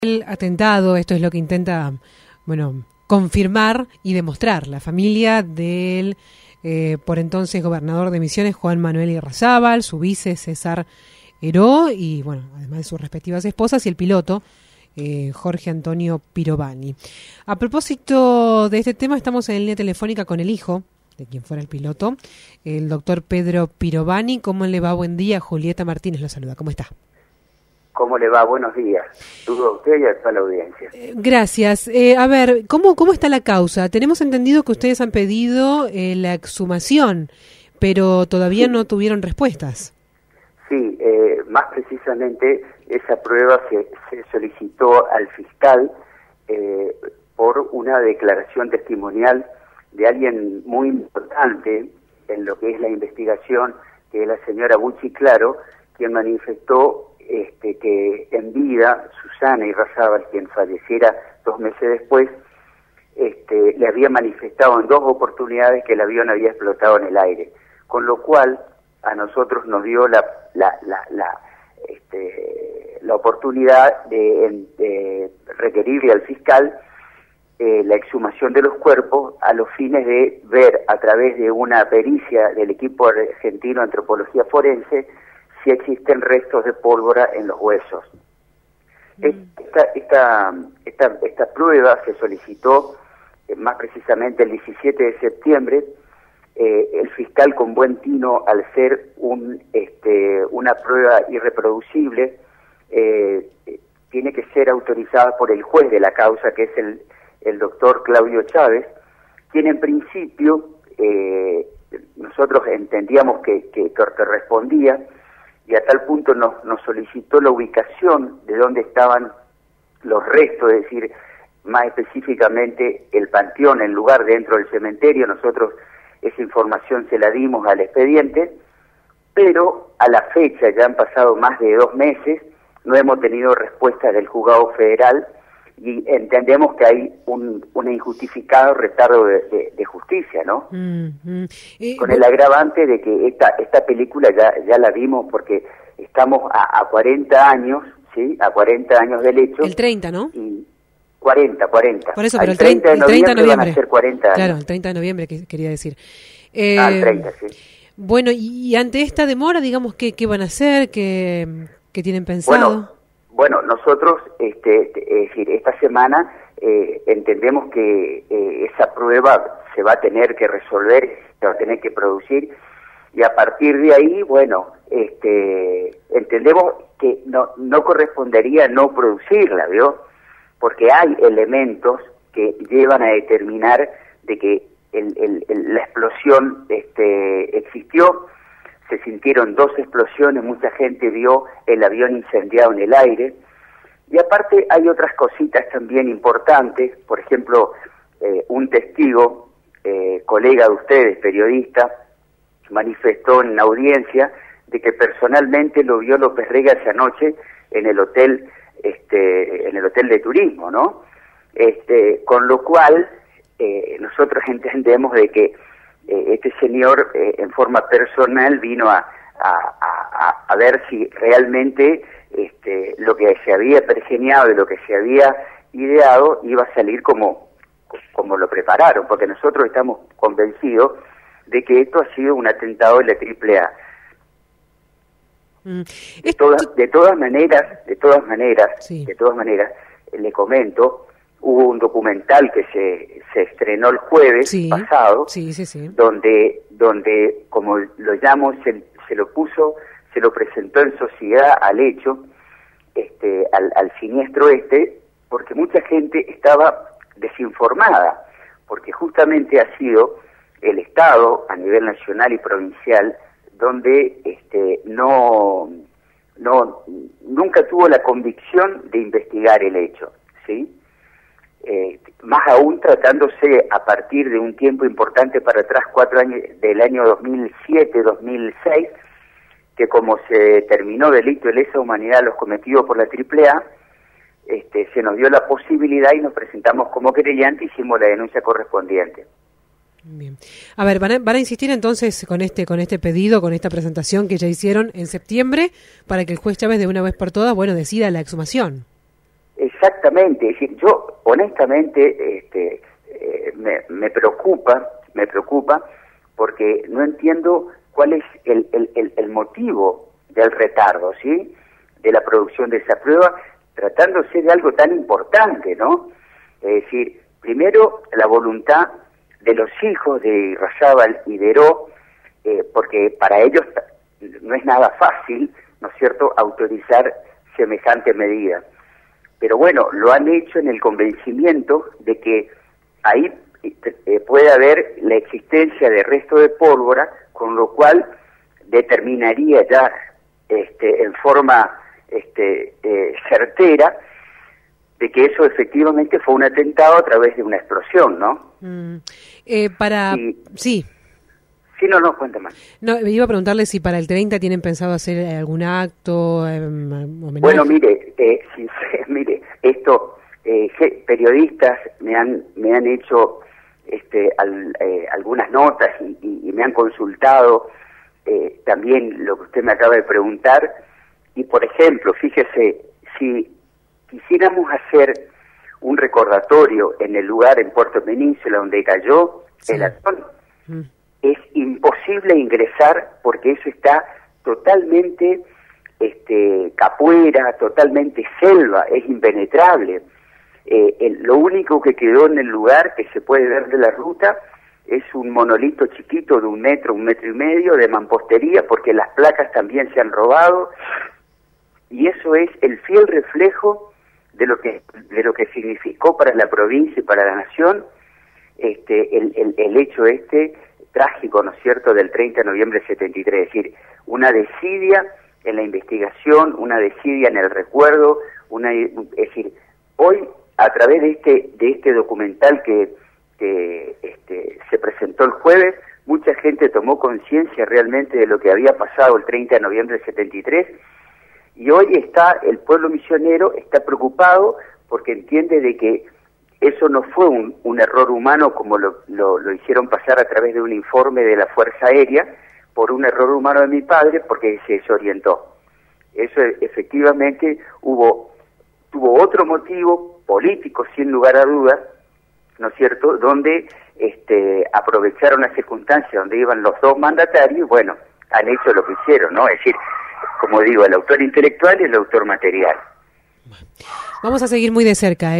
El atentado, esto es lo que intenta, confirmar y demostrar la familia del por entonces gobernador de Misiones, Juan Manuel Irrazábal, su vice César Heró y, además de sus respectivas esposas y el piloto Jorge Antonio Pirovani. A propósito de este tema, estamos en línea telefónica con el hijo de quien fuera el piloto, el doctor Pedro Pirovani. ¿Cómo le va? Buen día. Julieta Martínez lo saluda. ¿Cómo está? ¿Cómo le va? Buenos días. Saludo a usted y a toda la audiencia. Gracias. A ver, ¿cómo está la causa? Tenemos entendido que ustedes han pedido la exhumación, pero todavía no tuvieron respuestas. Sí, más precisamente esa prueba se solicitó al fiscal por una declaración testimonial de alguien muy importante en lo que es la investigación, que es la señora Bucci Claro, quien manifestó que en vida Susana Irrazábal, quien falleciera 2 meses después, le había manifestado en 2 oportunidades que el avión había explotado en el aire, con lo cual a nosotros nos dio la oportunidad de requerirle al fiscal la exhumación de los cuerpos a los fines de ver a través de una pericia del equipo argentino de antropología forense si existen restos de pólvora en los huesos. Esta prueba se solicitó más precisamente el 17 de septiembre. El fiscal, con buen tino, al ser una prueba irreproducible, tiene que ser autorizada por el juez de la causa, que es el doctor Claudio Chávez, quien en principio nosotros entendíamos que respondía, y a tal punto nos solicitó la ubicación de dónde estaban los restos, es decir, más específicamente el panteón, en lugar dentro del cementerio. Nosotros esa información se la dimos al expediente, pero a la fecha ya han pasado más de 2 meses, no hemos tenido respuesta del juzgado federal y entendemos que hay un injustificado retardo de justicia, ¿no? Con el agravante de que esta película ya la vimos, porque estamos a 40 años, ¿sí? A 40 años del hecho. El 30, ¿no? Y 40. Por eso, pero el 30 de noviembre van a ser 40 años. Claro, el 30 de noviembre quería decir. El 30, sí. Bueno, y ante esta demora, digamos, ¿qué van a hacer? ¿Qué tienen pensado? Bueno, nosotros, es decir, esta semana entendemos que esa prueba se va a tener que resolver, se va a tener que producir, y a partir de ahí, entendemos que no correspondería no producirla, ¿vio? Porque hay elementos que llevan a determinar de que la explosión existió. Se sintieron 2 explosiones, mucha gente vio el avión incendiado en el aire, y aparte hay otras cositas también importantes. Por ejemplo, un testigo, colega de ustedes, periodista, manifestó en la audiencia de que personalmente lo vio López Rega esa noche en el hotel de turismo, ¿no? Con lo cual nosotros entendemos de que este señor en forma personal vino a ver si realmente lo que se había pergeñado y lo que se había ideado iba a salir como lo prepararon, porque nosotros estamos convencidos de que esto ha sido un atentado de la AAA. De todas maneras, sí. le comento, hubo un documental que se estrenó el jueves pasado, sí. donde como lo llamo, se lo presentó en sociedad al hecho, al siniestro porque mucha gente estaba desinformada, porque justamente ha sido el Estado a nivel nacional y provincial donde nunca tuvo la convicción de investigar el hecho, ¿sí? Más aún tratándose a partir de un tiempo importante para atrás, 4 años, del año 2007-2006, que como se terminó delito de lesa humanidad a los cometidos por la AAA, se nos dio la posibilidad y nos presentamos como querellante y hicimos la denuncia correspondiente. Bien. A ver, van a insistir entonces con este pedido, con esta presentación que ya hicieron en septiembre, para que el juez Chávez de una vez por todas, decida la exhumación. Exactamente, es decir, yo honestamente me preocupa porque no entiendo cuál es el motivo del retardo, ¿sí?, de la producción de esa prueba, tratándose de algo tan importante, ¿no? Es decir, primero la voluntad de los hijos de Irarrázaval y Deró, porque para ellos no es nada fácil, ¿no es cierto?, autorizar semejante medida. Pero bueno, lo han hecho en el convencimiento de que ahí puede haber la existencia de resto de pólvora, con lo cual determinaría ya en forma certera de que eso efectivamente fue un atentado a través de una explosión, ¿no? Sí. Sí, no, cuéntame. No, me iba a preguntarle si para el 30 tienen pensado hacer algún acto, homenaje. Bueno, mire, esto, periodistas me han hecho algunas notas y me han consultado también lo que usted me acaba de preguntar. Y, por ejemplo, fíjese, si quisiéramos hacer un recordatorio en el lugar, en Puerto Península, donde cayó el avión, es imposible ingresar porque eso está totalmente capuera, totalmente selva, es impenetrable. Lo único que quedó en el lugar que se puede ver de la ruta es un monolito chiquito de 1 metro, 1 metro y medio de mampostería, porque las placas también se han robado, y eso es el fiel reflejo de lo que significó para la provincia y para la nación el hecho trágico, ¿no es cierto?, del 30 de noviembre del 73, es decir, una desidia en la investigación, una desidia en el recuerdo, es decir, hoy a través de este documental que se presentó el jueves, mucha gente tomó conciencia realmente de lo que había pasado el 30 de noviembre del 73, y hoy el pueblo misionero está preocupado porque entiende de que eso no fue un error humano como lo hicieron pasar a través de un informe de la Fuerza Aérea, por un error humano de mi padre, porque se desorientó. Eso efectivamente tuvo otro motivo político, sin lugar a dudas, ¿no es cierto?, donde aprovecharon la circunstancia donde iban los dos mandatarios, bueno, han hecho lo que hicieron, ¿no? Es decir, como digo, el autor intelectual y el autor material. Vamos a seguir muy de cerca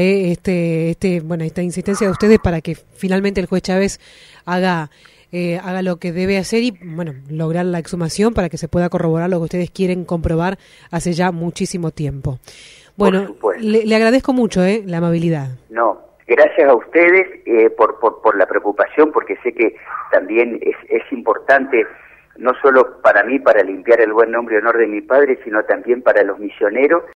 esta insistencia de ustedes para que finalmente el juez Chávez haga lo que debe hacer y, bueno, lograr la exhumación para que se pueda corroborar lo que ustedes quieren comprobar hace ya muchísimo tiempo. Bueno, le agradezco mucho la amabilidad. No, gracias a ustedes por la preocupación, porque sé que también es importante, no solo para mí, para limpiar el buen nombre y honor de mi padre, sino también para los misioneros.